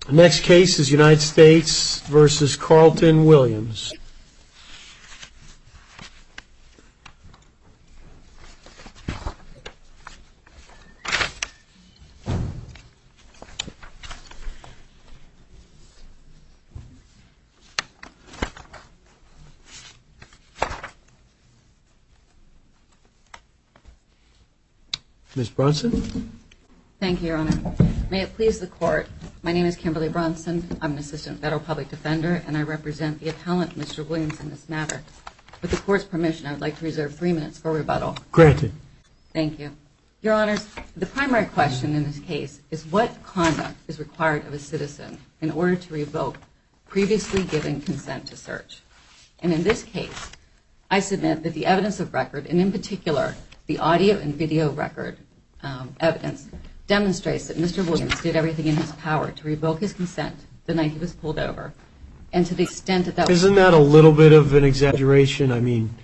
The next case is United States versus Carlton Williams. Ms. Brunson? Thank you, Your Honor. May it please the Court, my name is Kimberly Brunson. I'm an Assistant Federal Public Defender, and I represent the appellant, Mr. Williams, in this matter. With the Court's permission, I would like to reserve 3 minutes for rebuttal. Granted. Thank you. Your Honors, the primary question in this case is what conduct is required of a citizen in order to revoke previously given consent to search. And in this case, I submit that the evidence of record, and in particular, the audio and video record evidence, demonstrates that Mr. Williams did everything in his power to revoke his consent the night he was pulled over. And to the extent that Isn't that a little bit of an exaggeration? I mean,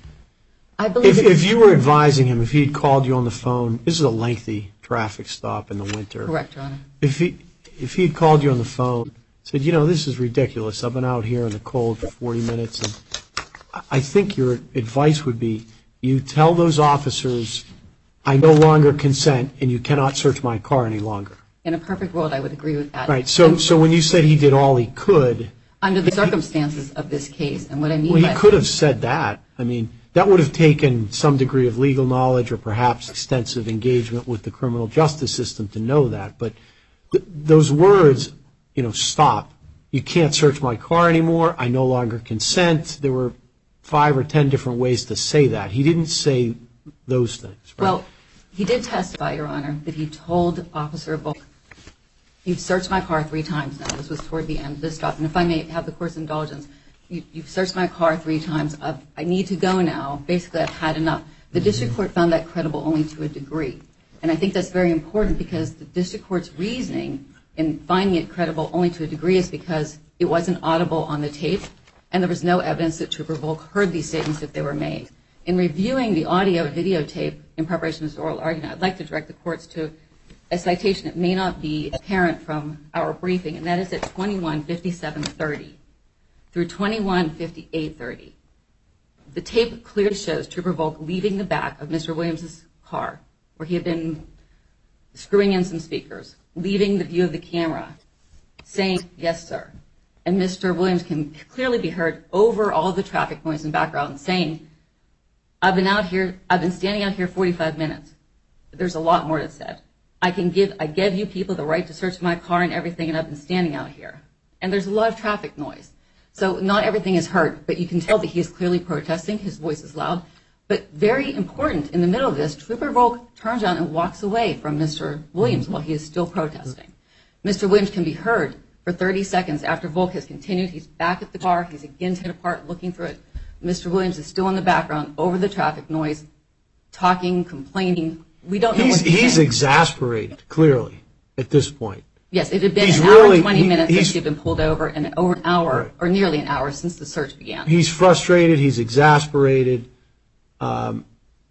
I believe if you were advising him, if he'd called you on the phone, this is a lengthy traffic stop in the winter. Correct, Your Honor. If he'd called you on the phone, said, you know, this is ridiculous. I've been out here in the cold for 40 minutes. And I think your advice would be, you tell those officers, I no longer consent and you cannot search my car any longer. In a perfect world, I would agree with that. Right. So when you said he did all he could. Under the circumstances of this case, and what I mean by... Well, he could have said that. I mean, that would have taken some degree of legal knowledge or perhaps extensive engagement with the criminal justice system to know that. But those words, you know, stop. You can't search my car anymore. I no longer consent. There were 5 or 10 different ways to say that. He didn't say those things. Right? Well, he did testify, Your Honor, that he told Officer Volk, you've searched my car 3 times now. This was toward the end of the stop. And if I may have the Court's indulgence, you've searched my car 3 times. I need to go now. Basically, I've had enough. The district court found that credible only to a degree. And I think that's very important because the district court's reasoning in finding it credible only to a degree is because it wasn't audible on the tape and there was no evidence that Trooper Volk heard these statements if they were made. In reviewing the audio and videotape in preparation of this oral argument, I'd like to direct the courts to a citation that may not be apparent from our briefing, and that is at 21:57:30 through 21:58:30. The tape clearly shows Trooper Volk leaving the back of Mr. Williams' car, where he had been screwing in some speakers, leaving the view of the camera, saying, yes, sir. And Mr. Williams can clearly be heard over all the traffic noise in the background saying, I've been standing out here 45 minutes. There's a lot more that's said. I give you people the right to search my car and everything, and I've been standing out here. And there's a lot of traffic noise. So not everything is heard, but you can tell that he is clearly protesting. His voice is loud. But very important, in the middle of this, Trooper Volk turns around and walks away from Mr. Williams while he is still protesting. Mr. Williams can be heard for 30 seconds after Volk has continued. He's back at the car. He's again taken apart, looking through it. Mr. Williams is still in the background over the traffic noise, talking, complaining. We don't know what he's saying. Exasperated, clearly, at this point. Yes, it had been an hour and 20 minutes since he'd been pulled over, and over an hour, or nearly an hour, since the search began. He's frustrated. He's exasperated. But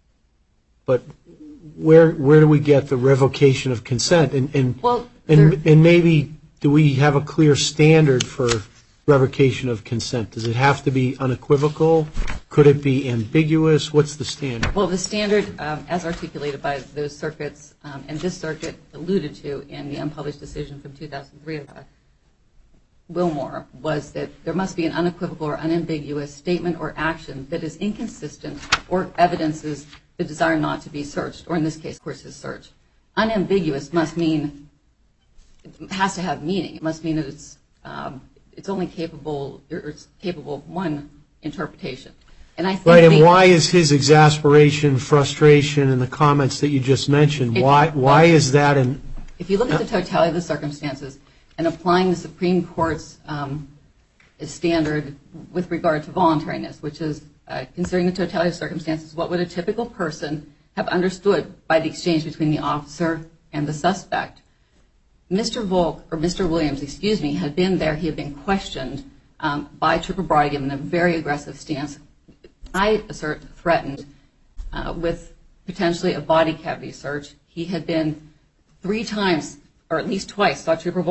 where do we get the revocation of consent? And maybe do we have a clear standard for revocation of consent? Does it have to be unequivocal? Could it be ambiguous? What's the standard? Well, the standard, as articulated by those circuits, and this circuit alluded to in the unpublished decision from 2003 of Wilmore, was that there must be an unequivocal or unambiguous statement or action that is inconsistent or evidences the desire not to be searched, or in this case, of course, his search. Unambiguous must mean, it has to have meaning. It must mean that it's only capable, or it's capable of one interpretation. And I think and why is his exasperation, frustration, and the comments that you just mentioned, why is that? If you look at the totality of the circumstances and applying the Supreme Court's standard with regard to voluntariness, which is considering the totality of circumstances, what would a typical person have understood by the exchange between the officer and the suspect? Mr. Williams, had been there. He had been questioned by Trooper Brody in a very aggressive stance. I assert threatened with potentially a body cavity search. He had been 3 times, or at least twice, saw Trooper Volk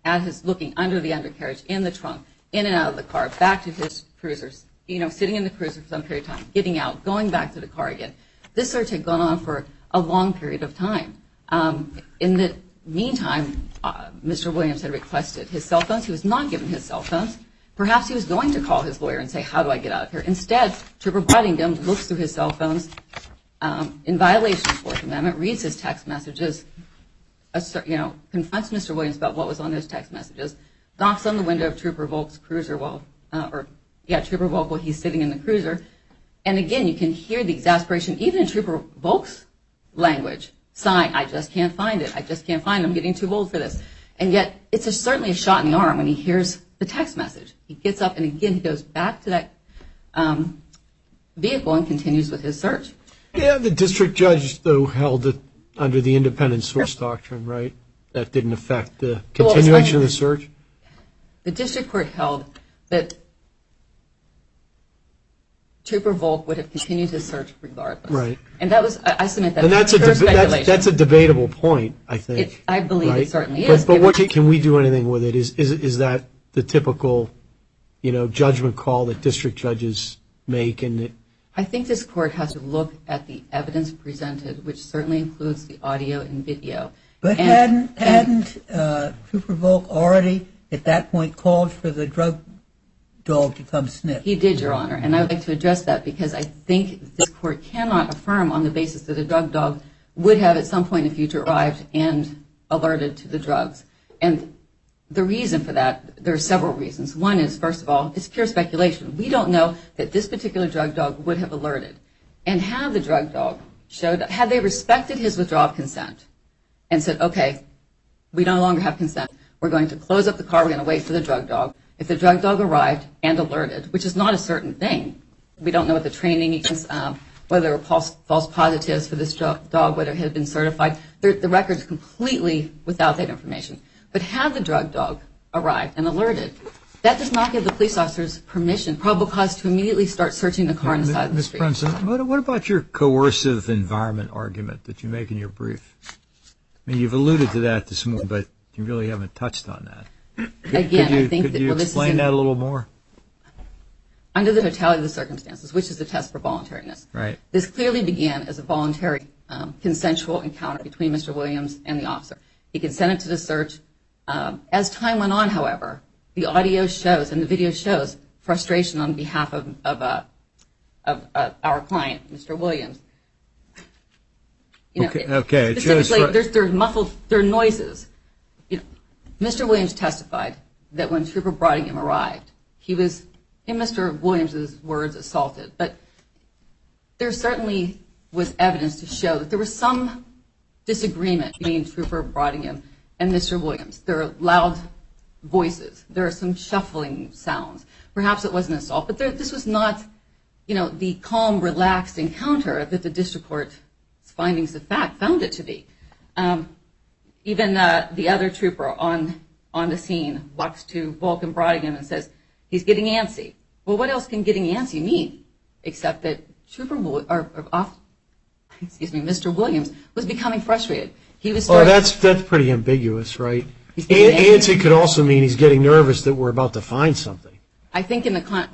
looking under the undercarriage, in the trunk, in and out of the car, back to his cruiser, sitting in the cruiser for some period of time, getting out, going back to the car again. This search had gone on for a long period of time. In the meantime, Mr. Williams had requested his cell phones. He was not given his cell phones. Perhaps he was going to call his lawyer and say, how do I get out of here? Instead, Trooper Brodingham looks through his cell phones in violation of the Fourth Amendment, reads his text messages, confronts Mr. Williams about what was on those text messages, knocks on the window of Trooper Volk's cruiser Trooper Volk while he's sitting in the cruiser. And again, you can hear the exasperation, even in Trooper Volk's language, sighing, I just can't find it. I just can't find it. I'm getting too old for this. And yet, it's certainly a shot in the arm when he hears the text message. He gets up and again, he goes back to that vehicle and continues with his search. Yeah, the district judge, though, held it under the independent source doctrine, right? That didn't affect the continuation of the search? The district court held that Trooper Volk would have continued his search regardless. Right. And that was, I submit that. And that's a debatable point, I think. I believe right? it certainly is. But what can we do anything with it? Is that the typical, judgment call that district judges make? I think this court has to look at the evidence presented, which certainly includes the audio and video. But hadn't Trooper Volk already at that point called for the drug dog to come sniff? He did, Your Honor, and I would like to address that because I think this court cannot affirm on the basis that a drug dog would have at some point in the future arrived and alerted to the drugs. And the reason for that, there are several reasons. One is, first of all, it's pure speculation. We don't know that this particular drug dog would have alerted. And had the drug dog had they respected his withdrawal of consent and said, okay, we no longer have consent, we're going to close up the car, we're going to wait for the drug dog. If the drug dog arrived and alerted, which is not a certain thing, we don't know what the training is, whether there were false positives for this dog, whether it had been certified. The record is completely without that information. But had the drug dog arrived and alerted, that does not give the police officers permission, probable cause, to immediately start searching the car on the side of the street. Ms. Brinson, what about your coercive environment argument that you make in your brief? I mean, you've alluded to that this morning, but you really haven't touched on that. Could you explain that a little more? Under the totality of the circumstances, which is the test for voluntariness. Right. This clearly began as a voluntary, consensual encounter between Mr. Williams and the officer. He consented to the search. As time went on, however, the audio shows and the video shows frustration on behalf of our client, Mr. Williams. Okay. Specifically, there are noises. Mr. Williams testified that when Trooper Brodingham arrived, he was, in Mr. Williams' words, assaulted. But there certainly was evidence to show that there was some disagreement between Trooper Brodingham and Mr. Williams. There are loud voices. There are some shuffling sounds. Perhaps it wasn't an assault, but this was not, the calm, relaxed encounter that the district court's findings of fact found it to be. Even the other trooper on the scene walks to Volk and Brodingham and says, he's getting antsy. Well, what else can getting antsy mean? Except that Mr. Williams was becoming frustrated. That's pretty ambiguous, right? Antsy could also mean he's getting nervous that we're about to find something. I think in the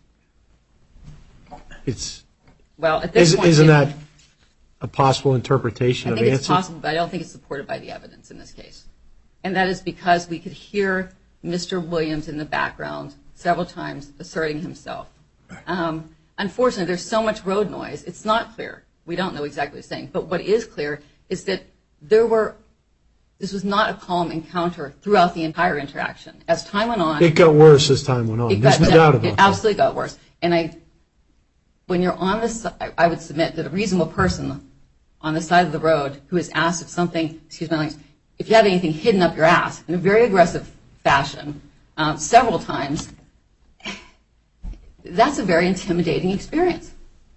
at this point, isn't that a possible interpretation of antsy? I think it's possible, but I don't think it's supported by the evidence in this case. And that is because we could hear Mr. Williams in the background several times asserting himself. Unfortunately, there's so much road noise, it's not clear. We don't know exactly what he's saying. But what is clear is that this was not a calm encounter throughout the entire interaction. As time went on... It got worse as time went on. There's no doubt about that. It absolutely got worse. And when you're on this, I would submit that a reasonable person on the side of the road who is asked if something, if you have anything hidden up your ass in a very aggressive fashion several times, that's a very intimidating experience.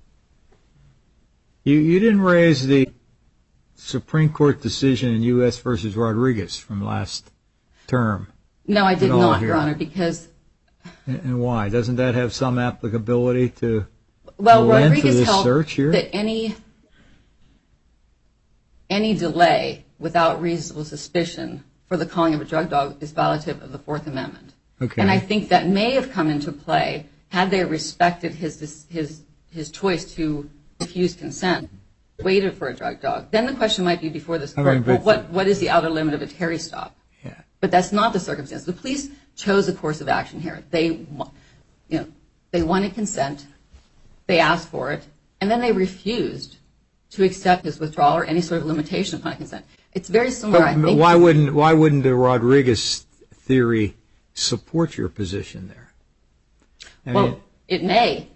You didn't raise the Supreme Court decision in U.S. versus Rodriguez from last term. No, I did not, Your Honor, because... And why? Doesn't that have some applicability to Rodriguez this held search here? That any delay without reasonable suspicion for the calling of a drug dog is violative of the Fourth Amendment. Okay. And I think that may have come into play had they respected his choice to refuse consent, waited for a drug dog. Then the question might be before this court, what is the outer limit of a Terry stop? Yeah. But that's not the circumstance. The police chose a course of action here. They wanted consent, they asked for it, and then they refused to accept his withdrawal or any sort of limitation upon consent. It's very similar, I think. Why wouldn't the Rodriguez theory support your position there? It may.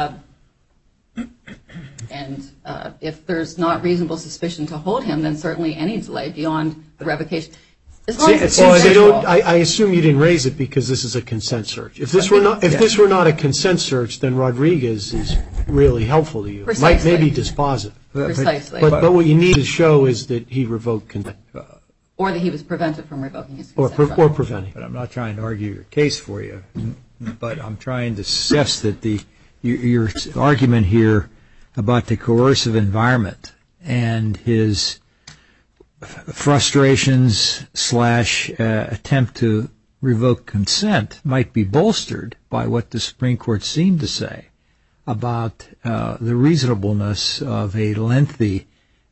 And if there's not reasonable suspicion to hold him, then certainly any delay beyond the revocation. I assume you didn't raise it because this is a consent search. If this were not a consent search, then Rodriguez is really helpful to you. Precisely. Might be dispositive. Precisely. But what you need to show is that he revoked consent. Or that he was prevented from revoking his consent. Or preventing. But I'm not trying to argue your case for you. But I'm trying to suggest that your argument here about the coercive environment and his frustrations / attempt to revoke consent might be bolstered by what the Supreme Court seemed to say about the reasonableness of a lengthy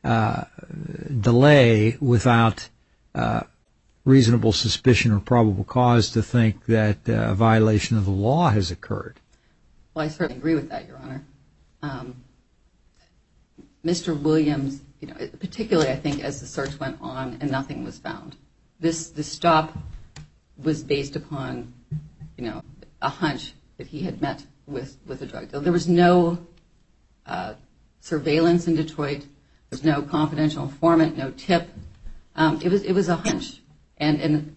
delay without reasonable suspicion or probable cause to think that a violation of the law has occurred. Well, I certainly agree with that, Your Honor. Mr. Williams, particularly I think as the search went on and nothing was found, this stop was based upon, a hunch that he had met with a drug dealer. There was no surveillance in Detroit. There was no confidential informant, no tip. It was a hunch. And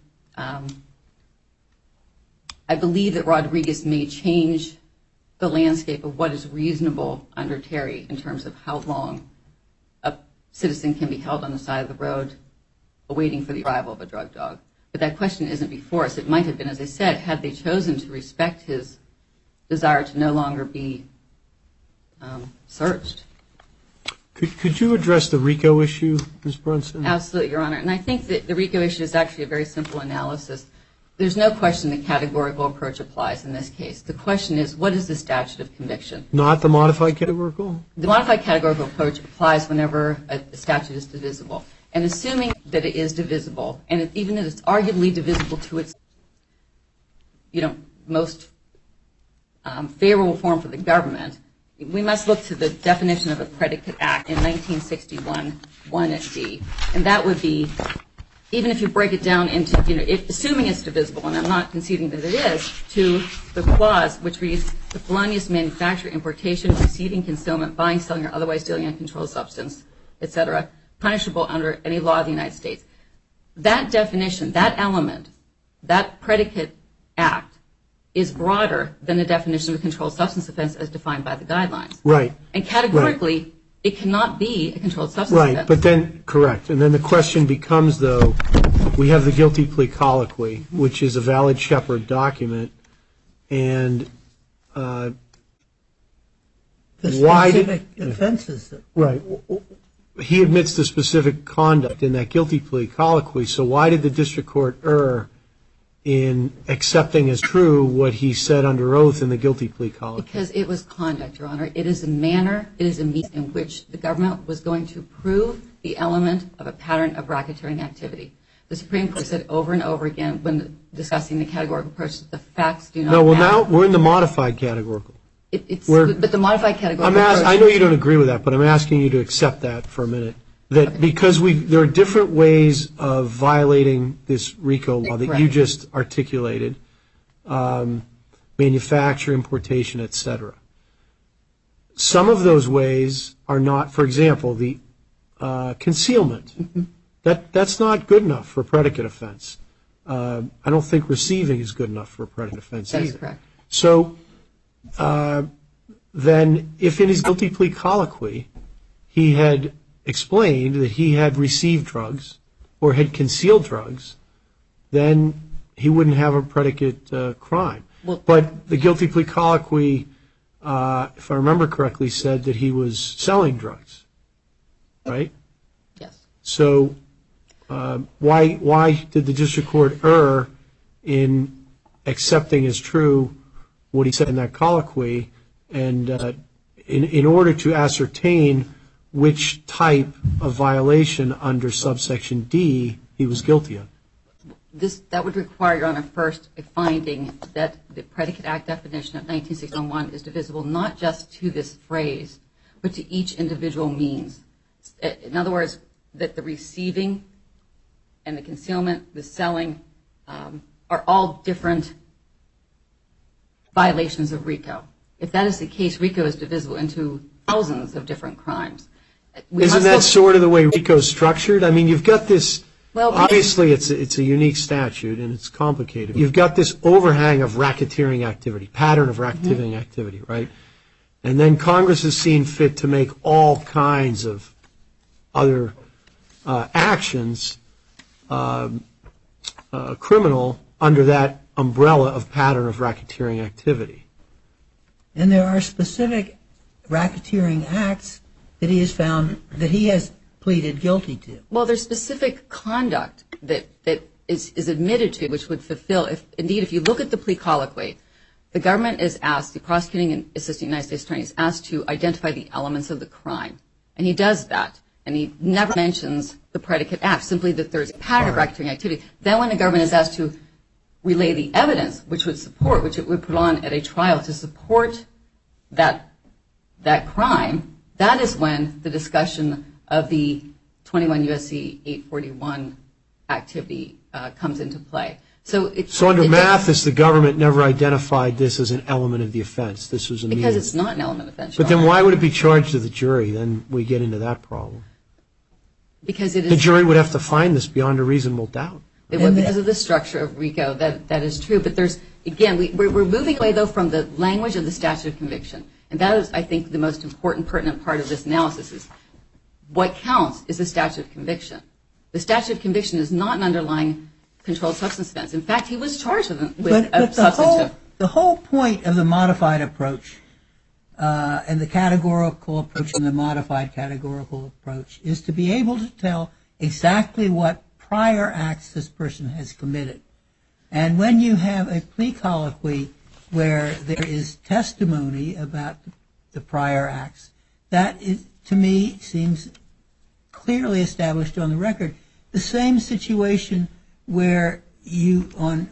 I believe that Rodriguez may change the landscape of what is reasonable under Terry in terms of how long a citizen can be held on the side of the road awaiting for the arrival of a drug dog. But that question isn't before us. It might have been, as I said, had they chosen to respect his desire to no longer be searched. Could you address the RICO issue, Ms. Brunson? Absolutely, Your Honor. And I think that the RICO issue is actually a very simple analysis. There's no question the categorical approach applies in this case. The question is, what is the statute of conviction? Not the modified categorical? The modified categorical approach applies whenever a statute is divisible. And assuming that it is divisible, and even if it's arguably divisible to its most favorable form for the government, we must look to the definition of a predicate act in 1961, 1D. And that would be, even if you break it down into, assuming it's divisible, and I'm not conceding that it is, to the clause which reads, the felonious manufacture, importation, receiving, concealment, buying, selling, or otherwise dealing in a controlled substance, etc., punishable under any law of the United States. That definition, that element, that predicate act, is broader than the definition of a controlled substance offense as defined by the guidelines. Right. And categorically, it cannot be a controlled substance offense. Right, but then, correct. And then the question becomes, though, we have the guilty plea colloquy, which is a valid Shepard document, and the why specific offenses. Right. He admits to specific conduct in that guilty plea colloquy, so why did the district court err in accepting as true what he said under oath in the guilty plea colloquy? Because it was conduct, Your Honor. It is a manner, it is a means in which the government was going to prove the element of a pattern of racketeering activity. The Supreme Court said over and over again when discussing the categorical approach that the facts do not matter. No, well, now we're in the modified categorical. But the modified categorical approach. I know you don't agree with that, but I'm asking you to accept that for a minute. That because there are different ways of violating this RICO law that you just articulated, manufacture, importation, et cetera. Some of those ways are not, for example, the concealment. That's not good enough for a predicate offense. I don't think receiving is good enough for a predicate offense either. That is correct. So then if in his guilty plea colloquy he had explained that he had received drugs or had concealed drugs, then he wouldn't have a predicate crime. But the guilty plea colloquy, if I remember correctly, said that he was selling drugs, right? Yes. So why did the district court err in accepting as true what he said in that colloquy, and in order to ascertain which type of violation under subsection D he was guilty of? That would require, Your Honor, first a finding that the predicate act definition of 1961 is divisible not just to this phrase, but to each individual means. In other words, that the receiving and the concealment, the selling, are all different violations of RICO. If that is the case, RICO is divisible into thousands of different crimes. Isn't that sort of the way RICO is structured? I mean, you've got this, obviously it's a unique statute and it's complicated. You've got this overhang of racketeering activity, pattern of racketeering activity, right? And then Congress has seen fit to make all kinds of other actions criminal under that umbrella of pattern of racketeering activity. And there are specific racketeering acts that he has found that he has pleaded guilty to. Well, there's specific conduct that is admitted to which would fulfill, if you look at the plea colloquy, the government is asked, the prosecuting and assistant United States attorney is asked to identify the elements of the crime. And he does that. And he never mentions the predicate act, simply that there's a pattern of racketeering activity. Then when the government is asked to relay the evidence, which it would put on at a trial to support that crime, that is when the discussion of the 21 U.S.C. 841 activity comes into play. So under Mathis, the government never identified this as an element of the offense. This was a means. Because it's not an element of offense. But then why would it be charged to the jury? Then we get into that problem. Because it is. The jury would have to find this beyond a reasonable doubt. It would, because of the structure of RICO. That is true. But there's, again, we're moving away, though, from the language of the statute of conviction. And that is, I think, the most important, pertinent part of this analysis is what counts is the statute of conviction. The statute of conviction is not an underlying controlled substance offense. In fact, he was charged with a substantive. The whole point of the modified approach and the categorical approach and the modified categorical approach is to be able to tell exactly what prior acts this person has committed. And when you have a plea colloquy where there is testimony about the prior acts, that is, to me, seems clearly established on the record. The same situation where you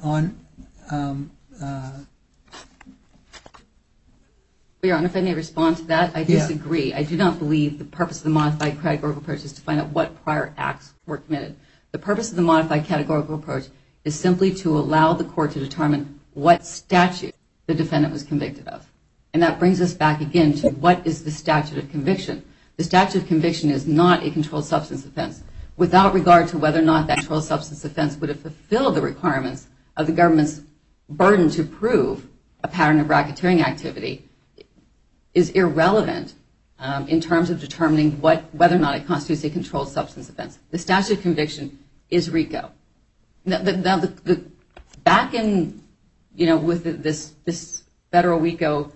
Your Honor, if I may respond to that, I disagree. I do not believe the purpose of the modified categorical approach is to find out what prior acts were committed. The purpose of the modified categorical approach is simply to allow the court to determine what statute the defendant was convicted of. And that brings us back again to what is the statute of conviction. The statute of conviction is not a controlled substance offense. Without regard to whether or not that controlled substance offense would have fulfilled the requirements of the government's burden to prove a pattern of racketeering activity is irrelevant in terms of determining whether or not it constitutes a controlled substance offense. The statute of conviction is RICO. Now, back in, with this federal RICO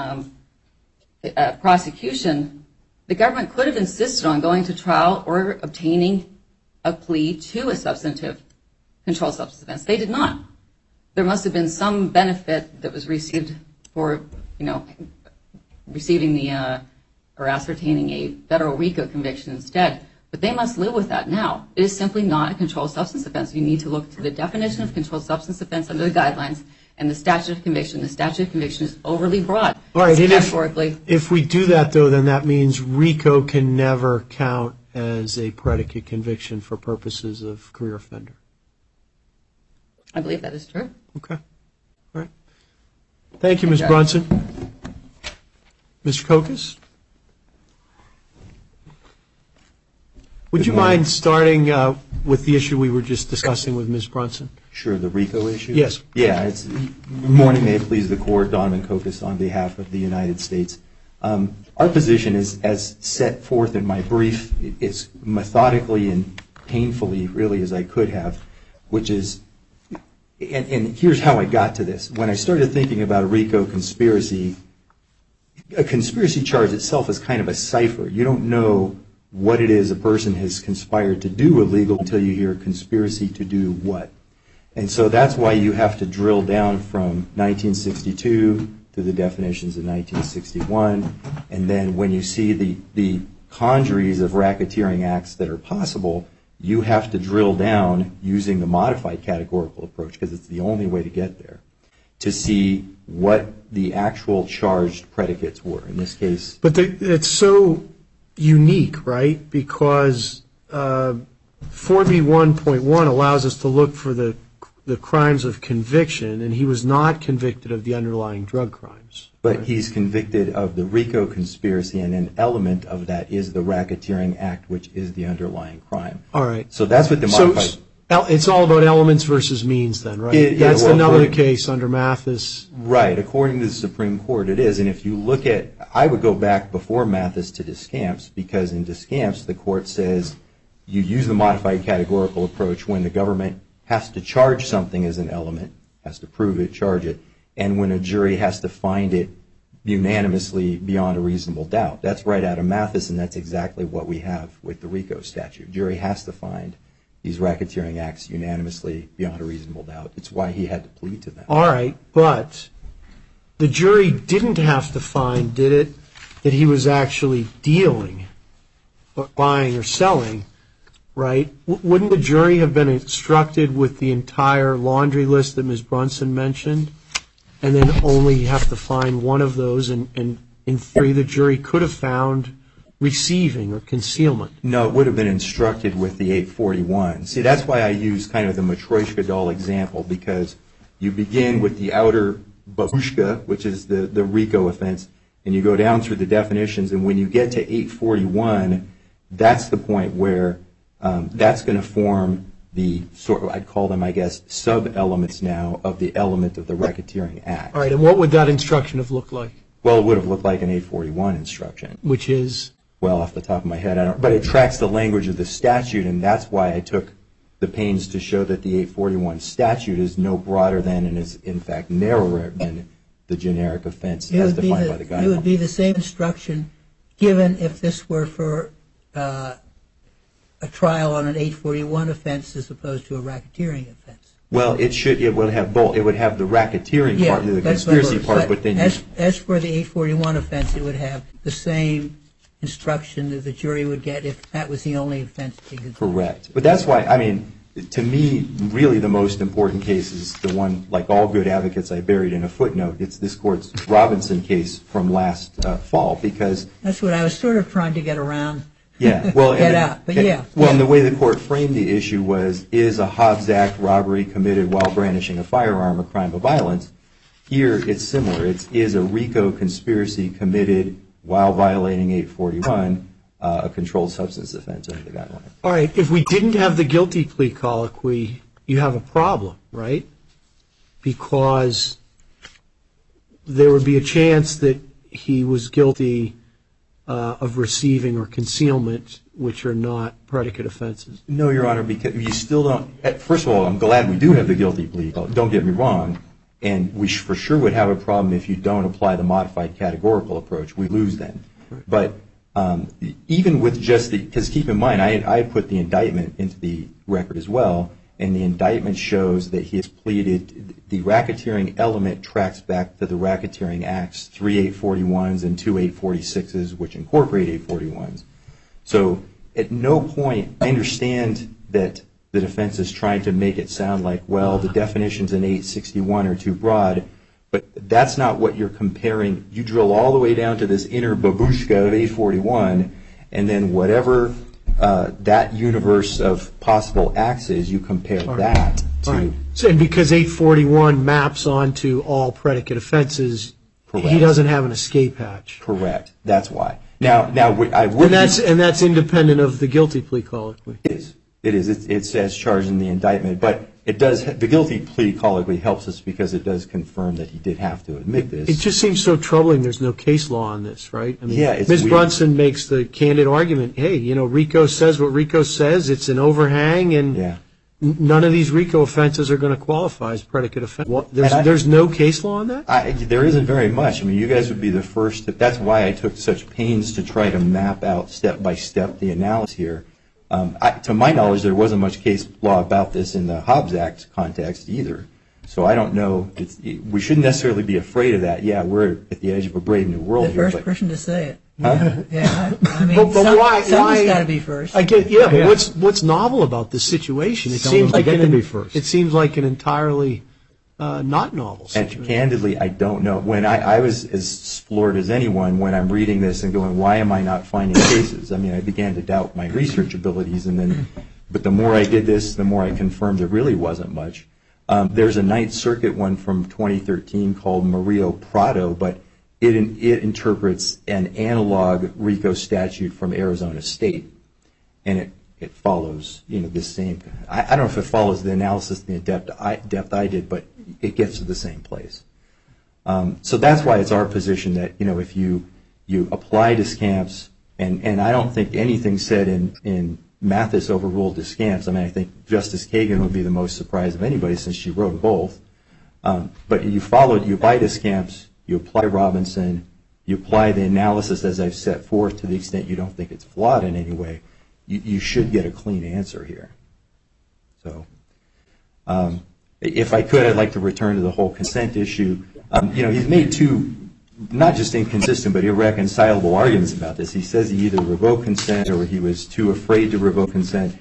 prosecution, the government could have insisted on going to trial or obtaining a plea to a substantive controlled substance offense. They did not. There must have been some benefit that was received for, receiving or ascertaining a federal RICO conviction instead. But they must live with that now. It is simply not a controlled substance offense. You need to look to the definition of controlled substance offense under the guidelines and the statute of conviction. The statute of conviction is overly broad. All right. If we do that, though, then that means RICO can never count as a predicate conviction for purposes of career offender. I believe that is true. Okay. All right. Thank you, Ms. Brunson. Mr. Kokas? Would you mind starting with the issue we were just discussing with Ms. Brunson? Sure, the RICO issue? Yes. Yeah, good morning, may it please the Court. Donovan Kokas on behalf of the United States. Our position is, as set forth in my brief, as methodically and painfully, really, as I could have, which is, and here's how I got to this. When I started thinking about a RICO conspiracy, a conspiracy charge itself is kind of a cipher. You don't know what it is a person has conspired to do illegal until you hear conspiracy to do what. And so that's why you have to drill down from 1962 to the definitions of 1961, and then when you see the congeries of racketeering acts that are possible, you have to drill down using the modified categorical approach, because it's the only way to get there, to see what the actual charged predicates were in this case. But it's so unique, right? Because 4B1.1 allows us to look for the crimes of conviction, and he was not convicted of the underlying drug crimes. But right? He's convicted of the RICO conspiracy, and an element of that is the racketeering act, which is the underlying crime. All right. So that's what the modified... So it's all about elements versus means then, right? That's another case under Mathis. Right. According to the Supreme Court, it is. And if you look at... I would go back before Mathis to Descamps, because in Descamps the court says you use the modified categorical approach when the government has to charge something as an element, has to prove it, charge it, and when a jury has to find it unanimously beyond a reasonable doubt. That's right out of Mathis, and that's exactly what we have with the RICO statute. Jury has to find these racketeering acts unanimously beyond a reasonable doubt. It's why he had to plead to them. All right, but the jury didn't have to find, did it, that he was actually dealing, or buying or selling, right? Wouldn't the jury have been instructed with the entire laundry list that Ms. Brunson mentioned, and then only have to find one of those, and in theory the jury could have found receiving or concealment? No, it would have been instructed with the 841. See, that's why I use kind of the Matryoshka doll example, because you begin with the outer babushka, which is the RICO offense, and you go down through the definitions, and when you get to 841, that's the point where that's going to form the sort of, I'd call them, I guess, sub-elements now of the element of the racketeering act. All right, and what would that instruction have looked like? Well, it would have looked like an 841 instruction. Which is? Well, off the top of my head, I don't, but it tracks the language of the statute, and that's why I took the pains to show that the 841 statute is no broader than and is, in fact, narrower than the generic offense as defined by the guidelines. It would be the same instruction given if this were for a trial on an 841 offense as opposed to a racketeering offense. Well, it would have both. It would have the racketeering part, the conspiracy part, but then as for the 841 offense, it would have the same instruction that the jury would get if that was the only offense. Correct. But that's why, I mean, to me, really the most important case is the one, like all good advocates, I buried in a footnote. It's this court's Robinson case from last fall, because that's what I was sort of trying to get around. Yeah, well, get out, but yeah. Well, and the way the court framed the issue was, is a Hobbs Act robbery committed while brandishing a firearm a crime of violence? Here, it's similar. It is a RICO conspiracy committed while violating 841, a controlled substance offense under the guidelines. All right, if we didn't have the guilty plea colloquy, you have a problem, right? Because there would be a chance that he was guilty of receiving or concealment, which are not predicate offenses. No, Your Honor, because you still don't. First of all, I'm glad we do have the guilty plea. Don't get me wrong. And we for sure would have a problem if you don't apply the modified categorical approach. We lose then. But even with just the, because keep in mind, I put the indictment into the record as well, and the indictment shows that he has pleaded, the racketeering element tracks back to the racketeering acts, 3 841s and 2 846s, which incorporate 841s. So at no point, I understand that the defense is trying to make it sound like, well, the definitions in 861 are too broad, but that's not what you're comparing. You drill all the way down to this inner babushka of 841, and then whatever that universe of possible acts is, you compare that to. Right. So, and because 841 maps onto all predicate offenses, correct, he doesn't have an escape hatch. Correct. That's why. Now I would. And that's independent of the guilty plea colloquy. It is. It is. It's as charged in the indictment, but it does. The guilty plea colloquy helps us because it does confirm that he did have to admit this. It just seems so troubling. There's no case law on this, right? I mean, yeah, it's Ms. weird. Brunson makes the candid argument. Hey, you know, RICO says what RICO says. It's an overhang, and none of these RICO offenses are going to qualify as predicate offenses. There's no case law on that? There isn't very much. I mean, you guys would be the first. That's why I took such pains to try to map out step by step the analysis here. To my knowledge, there wasn't much case law about this in the Hobbs Act context either. So I don't know. We shouldn't necessarily be afraid of that. Yeah, we're at the edge of a brave new world here. The first person to say it. Huh? Yeah, I mean, but why? Someone's got to be first. But what's novel about this situation? It seems like it seems like an entirely not novel situation. And candidly, I don't know. When I was as floored as anyone when I'm reading this and going, why am I not finding cases? I mean, I began to doubt my research abilities, but the more I did this, the more I confirmed there really wasn't much. There's a Ninth Circuit one from 2013 called Murillo Prado, but it interprets an analog RICO statute from Arizona State, and it follows the same. I don't know if it follows the analysis in the depth I did, but it gets to the same place. So that's why it's our position that if you apply Descamps, and I don't think anything said in Mathis overruled Descamps. I mean, I think Justice Kagan would be the most surprised of anybody since she wrote both. But you apply Descamps, you apply Robinson, you apply the analysis as I've set forth to the extent you don't think it's flawed in any way, you should get a clean answer here. So if I could, I'd like to return to the whole consent issue. He's made two, not just inconsistent, but irreconcilable arguments about this. He says he either revoked consent or he was too afraid to revoke consent.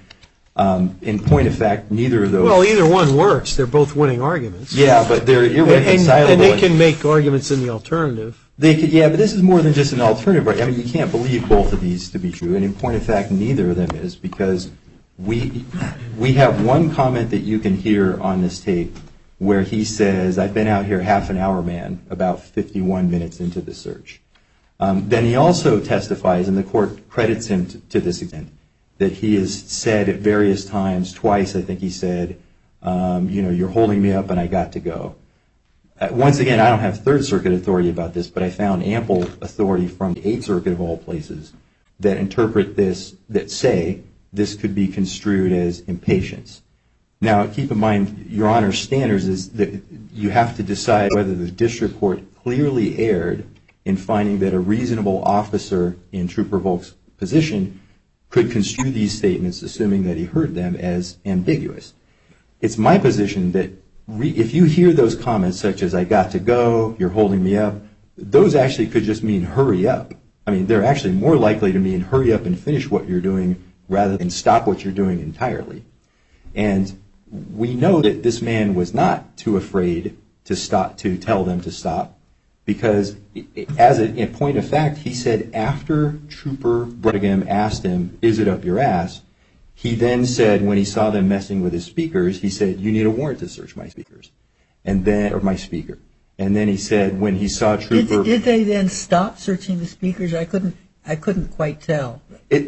In point of fact, neither of those. Well, either one works. They're both winning arguments. Yeah, but they're irreconcilable. And they can make arguments in the alternative. They could, yeah, but this is more than just an alternative. I mean, you can't believe both of these to be true. And in point of fact, neither of them is, because we have one comment that you can hear on this tape where he says, I've been out here half an hour, man, about 51 minutes into the search. Then he also testifies, and the court credits him to this extent, that he has said at various times, twice I think he said, you're holding me up and I got to go. Once again, I don't have Third Circuit authority about this, but I found ample authority from the Eighth Circuit of all places that interpret this, that say this could be construed as impatience. Now, keep in mind, Your Honor's standards is that you have to decide whether the district court clearly erred in finding that a reasonable officer in Trooper Volk's position could construe these statements, assuming that he heard them, as ambiguous. It's my position that if you hear those comments, such as I got to go, you're holding me up, those actually could just mean hurry up. I mean, they're actually more likely to mean hurry up and finish what you're doing rather than stop what you're doing entirely. And we know that this man was not too afraid to tell them to stop, because as a point of fact, he said after Trooper Brigham asked him, is it up your ass, he then said, when he saw them messing with his speakers, he said, you need a warrant to search my speakers, or my speaker. And then he said, when he saw Trooper... Did they then stop searching the speakers? I couldn't quite tell.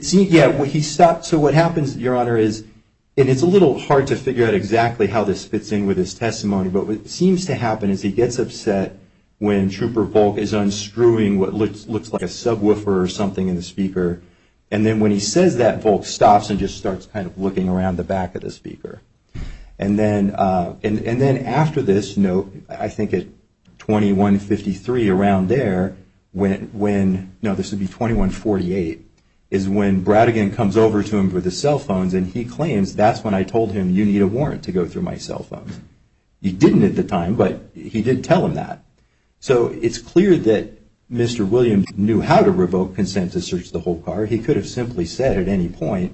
He stopped. So what happens, Your Honor, is, and it's a little hard to figure out exactly how this fits in with his testimony, but what seems to happen is he gets upset when Trooper Volk is unscrewing what looks like a subwoofer or something in the speaker. And then when he says that, Volk stops and just starts kind of looking around the back of the speaker. And then after this note, I think at 21:53, around there, this would be 21:48, is when Bradigan comes over to him with his cell phones, and he claims, that's when I told him, you need a warrant to go through my cell phones. He didn't at the time, but he did tell him that. So it's clear that Mr. Williams knew how to revoke consent to search the whole car. He could have simply said at any point,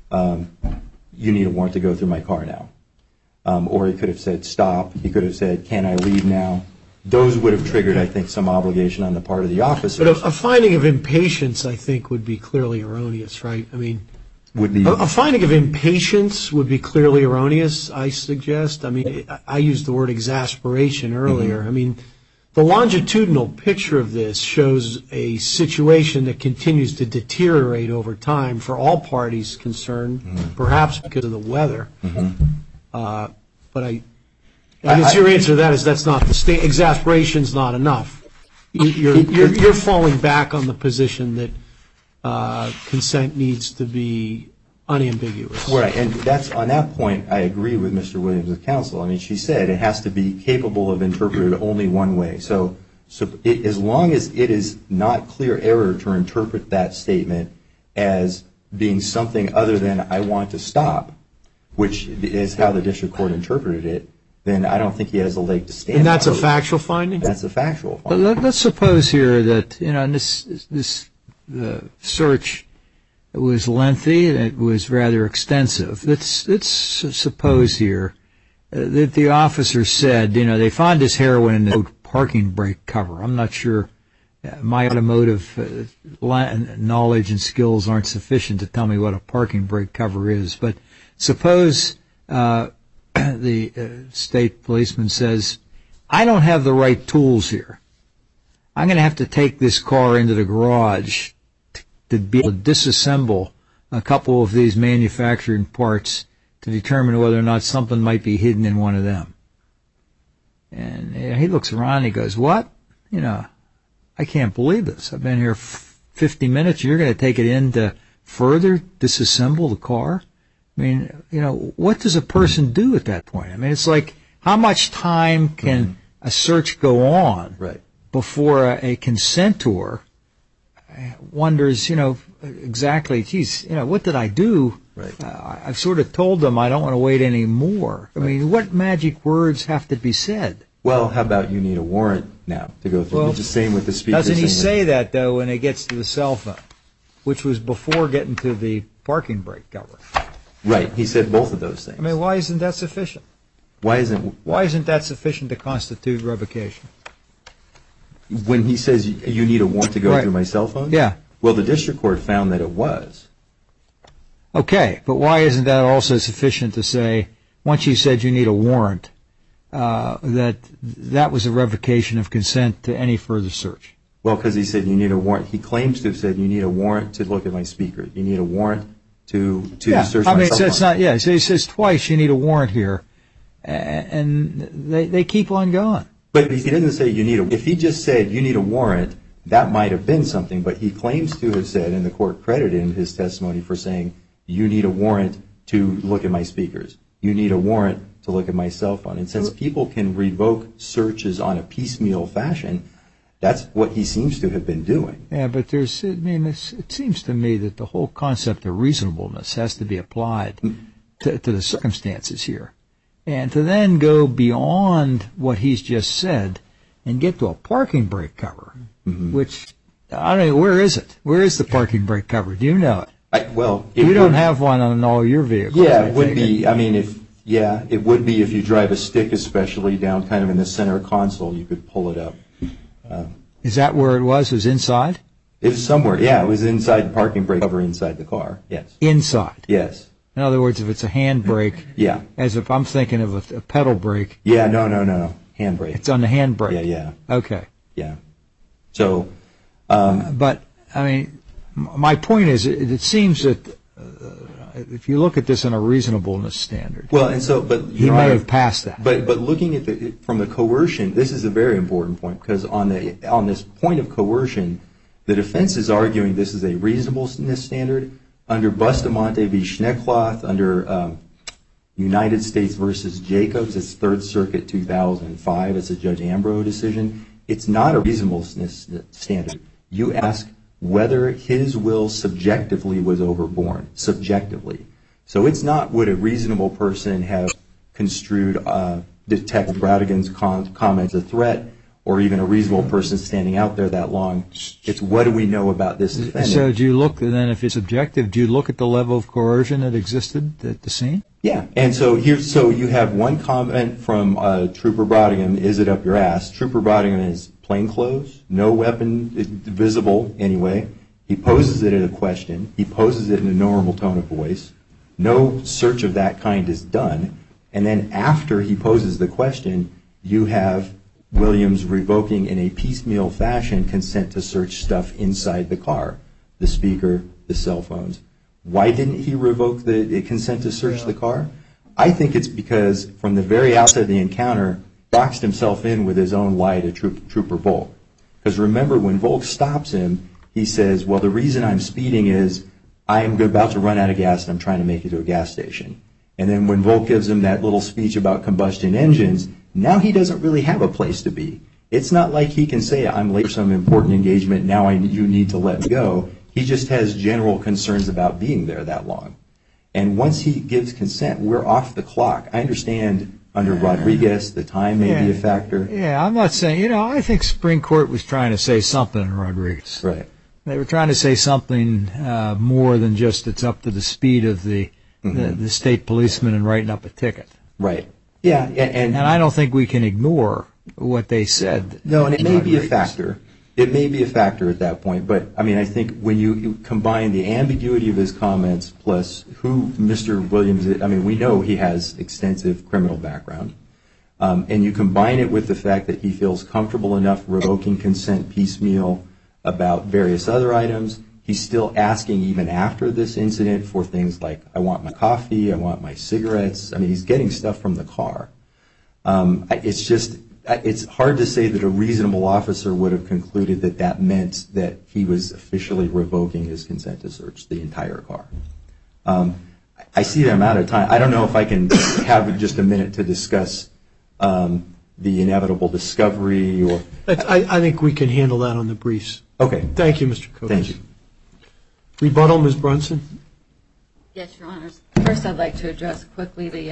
you need a warrant to go through my car now. Or he could have said, stop. He could have said, can I leave now? Those would have triggered, I think, some obligation on the part of the officers. But a finding of impatience, I think, would be clearly erroneous, right? I mean, a finding of impatience would be clearly erroneous, I suggest. I mean, I used the word exasperation earlier. Mm-hmm. I mean, the longitudinal picture of this shows a situation that continues to deteriorate over time for all parties concerned, perhaps because of the weather. Mm-hmm. But I guess your answer to that is that's not the state. Exasperation's not enough. You're falling back on the position that consent needs to be unambiguous. Right, and that's, on that point, I agree with Mr. Williams' counsel. I mean, she said it has to be capable of interpreted only one way. So as long as it is not clear error to interpret that statement as being something other than I want to stop, which is how the district court interpreted it, then I don't think he has a leg to stand on. And that's a factual finding? That's a factual finding. But let's suppose here that, you know, this search was lengthy and it was rather extensive. Let's suppose here that the officer said, you know, they found this heroin in the parking brake cover. I'm not sure. My automotive knowledge and skills aren't sufficient to tell me what a parking brake cover is. But suppose the state policeman says, I don't have the right tools here. I'm going to have to take this car into the garage to be able to disassemble a couple of these manufacturing parts to determine whether or not something might be hidden in one of them. And he looks around and he goes, what? You know, I can't believe this. I've been here 50 minutes. You're going to take it in to further disassemble the car? I mean, you know, what does a person do at that point? I mean, it's like, how much time can a search go on before a consentor wonders, you know, exactly, geez, you know, what did I do? I've sort of told them I don't want to wait any more. I mean, what magic words have to be said? Well, how about you need a warrant now to go through? Well, the same with the speaker. Doesn't he say that, though, when it gets to the cell phone, which was before getting to the parking brake cover? Right. He said both of those things. I mean, why isn't that sufficient? Why isn't that sufficient to constitute revocation? When he says you need a warrant to go through my cell phone? Yeah. Well, the district court found that it was. Okay, but why isn't that also sufficient to say, once you said you need a warrant, that was a revocation of consent to any further search? Well, because he said you need a warrant. He claims to have said you need a warrant to look at my speaker. You need a warrant to search my cell phone. It's not, yeah, so he says twice you need a warrant here, and they keep on going. But he didn't say you need a, if he just said you need a warrant, that might have been something, but he claims to have said, and the court credited him his testimony for saying you need a warrant to look at my speakers. You need a warrant to look at my cell phone. And since people can revoke searches on a piecemeal fashion, that's what he seems to have been doing. Yeah, but there's, I mean, it seems to me that the whole concept of reasonableness has to be applied to the circumstances here. And to then go beyond what he's just said and get to a parking brake cover, which, I don't know, where is it? Where is the parking brake cover? Do you know it? You don't have one on all your vehicles. Yeah, it would be. I mean, it would be if you drive a stick, especially down kind of in the center console, you could pull it up. Is that where it was? It was inside? It was somewhere. Yeah, it was inside the parking brake cover inside the car. Yes. Inside? Yes. In other words, if it's a hand brake, as if I'm thinking of a pedal brake. Yeah, no, hand brake. It's on the hand brake. Yeah. Okay. Yeah. So, but I mean, my point is, it seems that if you look at this in a reasonableness standard, he may have passed that. But looking at from the coercion, this is a very important point, because on this point of coercion, the defense is arguing this is a reasonableness standard. Under Bustamante v. Schneckloth, under United States versus Jacobs, it's Third Circuit 2005. It's a Judge Ambrose decision. It's not a reasonableness standard. You ask whether his will subjectively was overborne, subjectively. So it's not would a reasonable person have construed Detective Bradigan's comment as a threat, or even a reasonable person standing out there that long. It's what do we know about this defendant. So do you look, then if it's objective, do you look at the level of coercion that existed at the scene? Yeah, and so you have one comment from Trooper Bradigan, is it up your ass? Trooper Bradigan is plainclothes, no weapon visible anyway. He poses it as a question. He poses it in a normal tone of voice. No search of that kind is done. And then after he poses the question, you have Williams revoking in a piecemeal fashion consent to search stuff inside the car, the speaker, the cell phones. Why didn't he revoke the consent to search the car? I think it's because from the very outset of the encounter, boxed himself in with his own lie to Trooper Volk. Because remember, when Volk stops him, he says, well, the reason I'm speeding is I'm about to run out of gas and I'm trying to make it to a gas station. And then when Volk gives him that little speech about combustion engines, now he doesn't really have a place to be. It's not like he can say, I'm late for some important engagement, now you need to let me go. He just has general concerns about being there that long. And once he gives consent, we're off the clock. I understand under Rodriguez, the time may be a factor. Yeah, I'm not saying, I think Supreme Court was trying to say something in Rodriguez. Right. They were trying to say something more than just it's up to the speed of the state policeman in writing up a ticket. Right. Yeah. And I don't think we can ignore what they said. No, and it may be a factor. It may be a factor at that point. But, I think when you combine the ambiguity of his comments plus who Mr. Williams is, we know he has extensive criminal background. And you combine it with the fact that he feels comfortable enough revoking consent piecemeal about various other items. He's still asking even after this incident for things like, I want my coffee, I want my cigarettes. He's getting stuff from the car. It's hard to say that a reasonable officer would have concluded that that meant that he was officially revoking his consent to search the entire car. I see that I'm out of time. I don't know if I can have just a minute to discuss the inevitable discovery or... I think we can handle that on the briefs. Okay. Thank you, Mr. Coates. Thank you. Rebuttal, Ms. Brunson? Yes, Your Honors. First, I'd like to address quickly the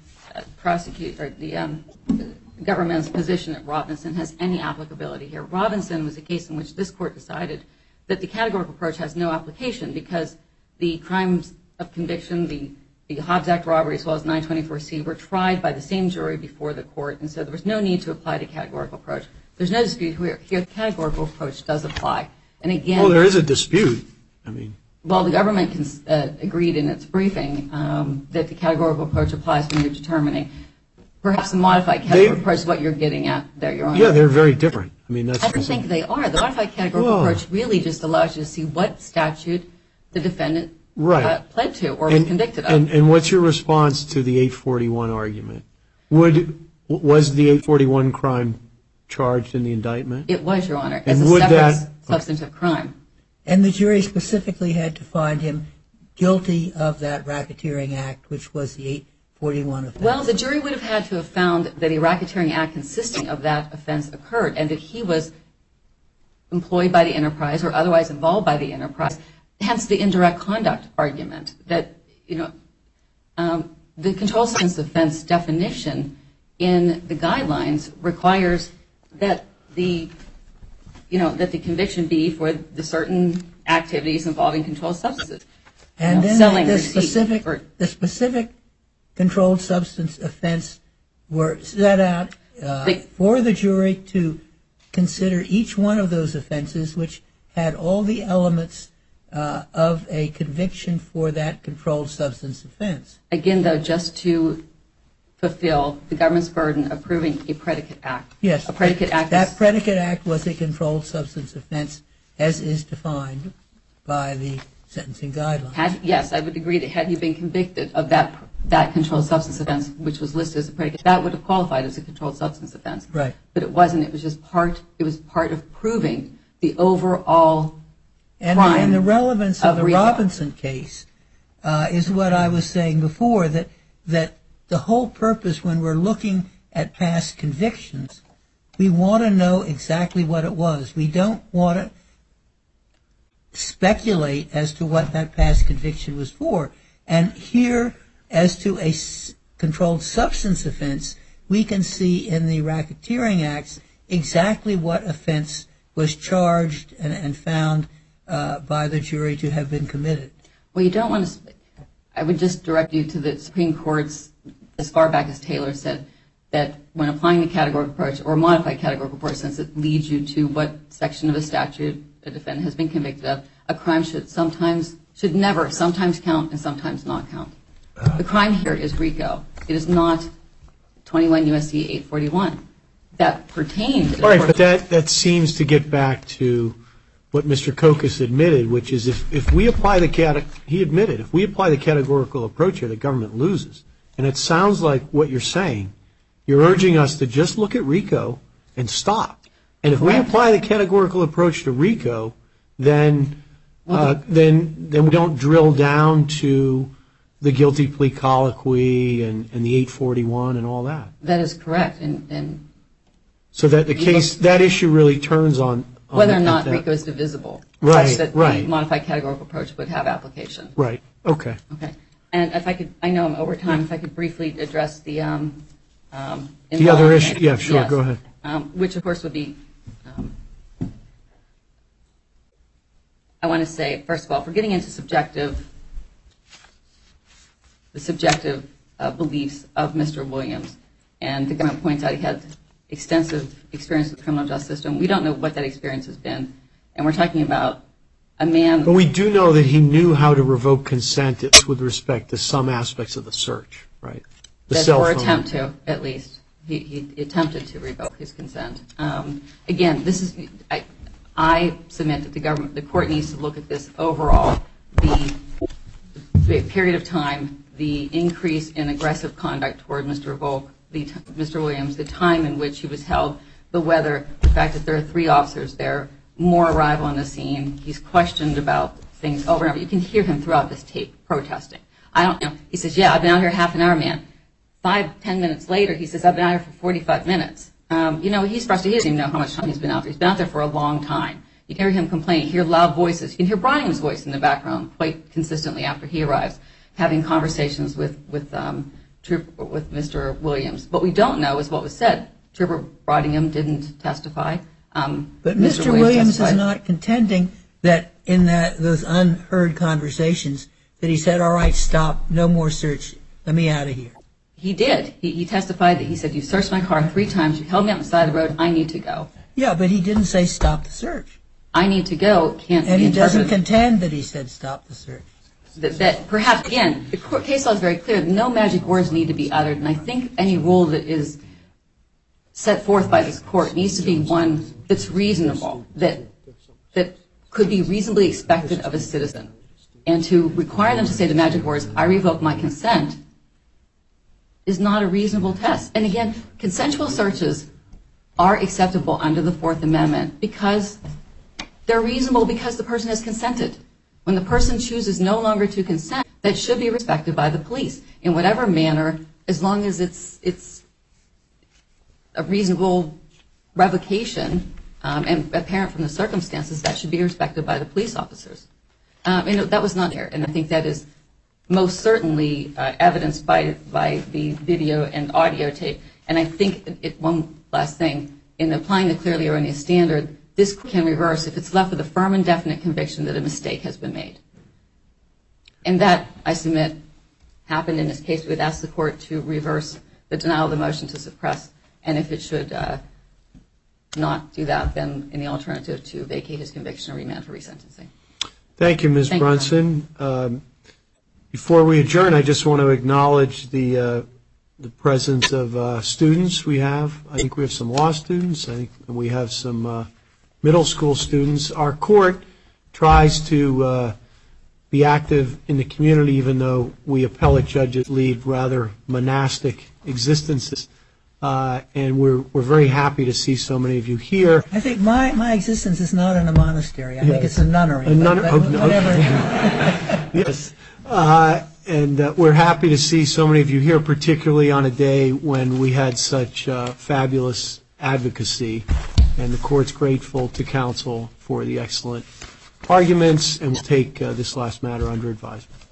government's position that Robinson has any applicability here. Robinson was a case in which this court decided that the categorical approach has no application because the crimes of conviction, the Hobbs Act robbery as well as 924C were tried by the same jury before the court, and so there was no need to apply the categorical approach. There's no dispute here. The categorical approach does apply. And again... Well, there is a dispute. Well, the government agreed in its briefing that the categorical approach applies when you're determining. Perhaps the modified categorical approach is what you're getting at there, Your Honor. Yeah, they're very different. I don't think they are. The modified categorical approach really just allows you to see what statute the defendant pled to or was convicted of. And what's your response to the 841 argument? Was the 841 crime charged in the indictment? It was, Your Honor, as a separate substantive crime. And the jury specifically had to find him guilty of that racketeering act, which was the 841 offense. Well, the jury would have had to have found that a racketeering act consisting of that offense occurred and that he was employed by the enterprise or otherwise involved by the enterprise, hence the indirect conduct argument that, the controlled substance offense definition in the guidelines requires that the conviction be for the certain activities involving controlled substances. And then the specific controlled substance offense were set out for the jury to consider each one of those offenses, which had all the elements of a conviction for that controlled substance offense. Again, though, just to fulfill the government's burden of proving a predicate act. Yes, a predicate act. That predicate act was a controlled substance offense, as is defined by the sentencing guidelines. Yes, I would agree that had he been convicted of that controlled substance offense, which was listed as a predicate, that would have qualified as a controlled substance offense. Right. But it wasn't. It was just part of proving the overall crime. And the relevance of the Robinson case is what I was saying before, that the whole purpose when we're looking at past convictions, we want to know exactly what it was. We don't want to speculate as to what that past conviction was for. And here, as to a controlled substance offense, we can see in the racketeering acts exactly what offense was charged and found by the jury to have been committed. Well, you don't want to. I would just direct you to the Supreme Court's, as far back as Taylor said, that when applying the categorical approach or modified categorical approach, since it leads you to what section of a statute a defendant has been convicted of, a crime should never sometimes count and sometimes not count. The crime here is RICO. It is not 21 U.S.C. 841. That pertained. All right, but that seems to get back to what Mr. Kokos admitted, which is if we apply the categorical approach here, the government loses. And it sounds like what you're saying, you're urging us to just look at RICO and stop. And if we apply the categorical approach to RICO, then then we don't drill down to the guilty plea colloquy and the 841 and all that. That is correct. And so that the case, that issue really turns on whether or not RICO is divisible. Right, such that the modified categorical approach would have application. Right. Okay. Okay. And if I could, I know I'm over time, if I could briefly address the other issue. Yeah, sure. Yes. Go ahead. Which, of course, would be, I want to say, first of all, for getting into the subjective beliefs of Mr. Williams, and the government points out he had extensive experience with the criminal justice system. We don't know what that experience has been, and we're talking about a man. But we do know that he knew how to revoke consent with respect to some aspects of the search, right? The cell phone. Or attempt to, at least. He attempted to revoke his consent. Again, this is, I submit that the court needs to look at this overall, the period of time, the increase in aggressive conduct toward Mr. Williams, the time in which he was held, the weather, the fact that there are 3 officers there, more arrival on the scene. He's questioned about things over and over. You can hear him throughout this tape protesting. I don't know. He says, yeah, I've been out here half an hour, man. 5-10 minutes later, he says, I've been out here for 45 minutes. He's frustrated. He doesn't even know how much time he's been out there. He's been out there for a long time. You can hear him complain. You hear loud voices. You can hear Bryan's voice in the background quite consistently after he arrives, having conversations with Mr. Williams. What we don't know is what was said. Trooper Brodigham didn't testify. But Mr. Williams is not contending that in those unheard conversations that he said, all right, stop, no more search, let me out of here. He did. He testified that he said, you searched my car 3 times, you held me on the side of the road, I need to go. Yeah, but he didn't say stop the search. I need to go can't be interpreted. And he doesn't contend that he said stop the search. That perhaps, again, the case law is very clear. No magic words need to be uttered. And I think any rule that is set forth by this court needs to be one that's reasonable, that could be reasonably expected of a citizen. And to require them to say the magic words, I revoke my consent, is not a reasonable test. And again, consensual searches are acceptable under the Fourth Amendment because they're reasonable because the person has consented. When the person chooses no longer to consent, that should be respected by the police in whatever manner, as long as it's a reasonable revocation and apparent from the circumstances, that should be respected by the police officers. That was not there, and I think that is most certainly evidenced by the video and audio tape. And I think one last thing, in applying the clearly erroneous standard, this can reverse if it's left with a firm and definite conviction that a mistake has been made. And that, I submit, happened in this case. We would ask the court to reverse the denial of the motion to suppress, and if it should not do that, then in the alternative to vacate his conviction or remand for resentencing. Thank you, Ms. Brunson. Before we adjourn, I just want to acknowledge the presence of students we have. I think we have some law students. I think we have some middle school students. Our court tries to be active in the community, even though we appellate judges lead rather monastic existences. And we're very happy to see so many of you here. I think my existence is not in a monastery. I think it's a nunnery. Whatever. Yes. And we're happy to see so many of you here, particularly on a day when we had such fabulous advocacy. And the court's grateful to counsel for the excellent arguments, and we'll take this last matter under advisement.